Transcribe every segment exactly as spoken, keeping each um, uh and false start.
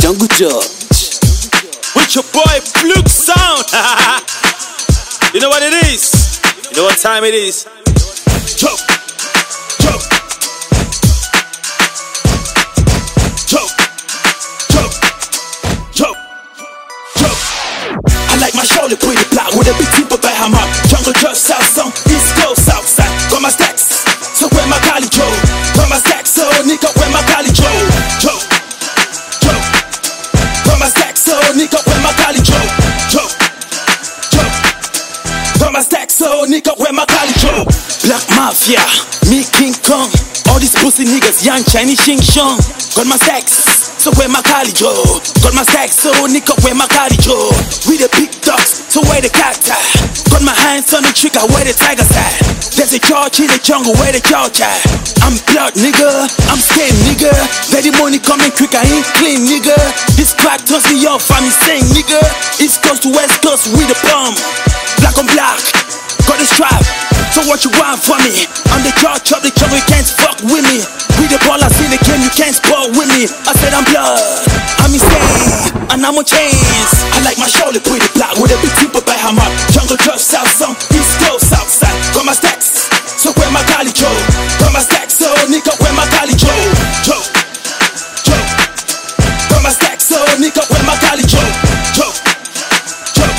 Jungle George with your boy Fluke Sound. You know what it is? You know what time it is? Jump, jump, jump, jump, jump, jump. I like my shoulder pretty black with a big tip of a hammer. Jungle George, South Zone, East Coast, South Side. Got my stacks, so where my Cali Joe? Got my stacks, so nigga, where my Cali Joe? Joe, Joe. Got my stacks, so nigga, where my Cali Joe? Joe, Joe. Got my stacks, so nigga, where my Cali Joe? Black Mafia, me King Kong. All these pussy niggas, young Chinese Shing Shong. Got my stacks, so where my Cali Joe? Got my stacks, so nigga, where my Cali Joe? We the big dogs, so where the cat at? Got my hands on the trigger, where the tiger's at? There's a George in the jungle, where the George at? I'm blood, nigga, I'm scared, nigga. Let the money coming quick, I ain't clean, nigga. This crack turns me off, I'm insane, nigga. East Coast to West Coast, we the bomb. Black on black, got the strap. So what you want from me? I'm the George of the jungle, you can't fuck with me. We the ballers in the game, you can't sport with me. I said I'm blood, I'm insane, and I'm on chains. I like my shoulder pretty black with a big tip of a hammer. Jungle George, South Zone, East Coast, South Side. Got my stacks, so where my Cali Joe? Got my stacks, so nigga, where my Cali Joe? Joe, Joe. Got my stacks, so nigga, where my Cali Joe? Joe, Joe.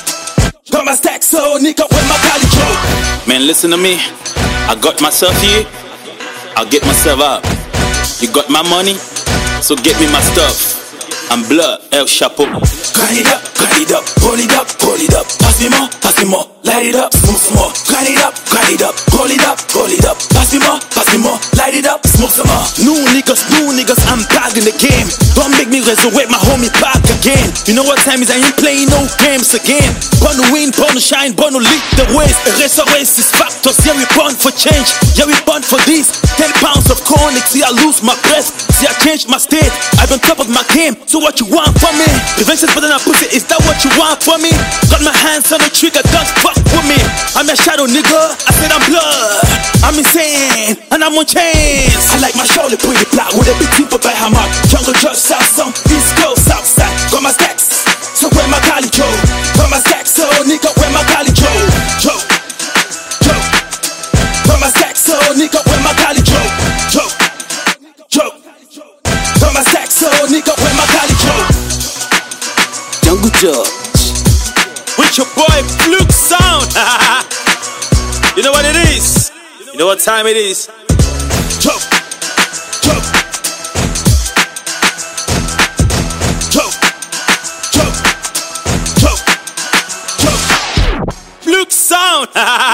Got my stacks, so nigga, where my Cali Joe? Man, listen to me. I got myself here, I'll get myself up. You got my money, so get me my stuff. I'm blood, El Chapo. Grind it up, grind it up, pull it up, pull it up. Pass me more, pass me more, light it up, smoke some more. Grind it up, grind it up, pull it up, pull it up. Pass me more, pass me more, light it up, smoke some more. New niggas, new niggas, I'm back in the game. Don't make me resurrect my homie back again. You know what time is? I ain't playing no games again. Born to win, born to shine, born to lead the ways. Erase race is factors, yeah we born for change. Yeah we born for this. Ten pounds of corn, see I lose my breath. See I change my state, I've been top of my game. So what you want from me? Prevention's better than pussy, is that what you want from me? Got my hands on the trigger, don't fuck with me. I'm a shadow nigga, I said I'm blood. I'm insane, and I'm on chains. I like my shoulder pretty black with a big tip of a hammer. Jungle George, South Zone, East Coast, South Side. Got my stacks, so where my Cali Joe? Got my stacks, so nigga, where my Cali Joe? Joe, Joe. Got my stacks, so nigga, where my Cali Joe? Joe, Joe. Got my stacks, so nigga, where my Cali Joe? Jungle George with your boy Fluke Sound. You know what it is? You know what time it is? Jump, jump, jump, jump, jump, jump. Fluke Sound.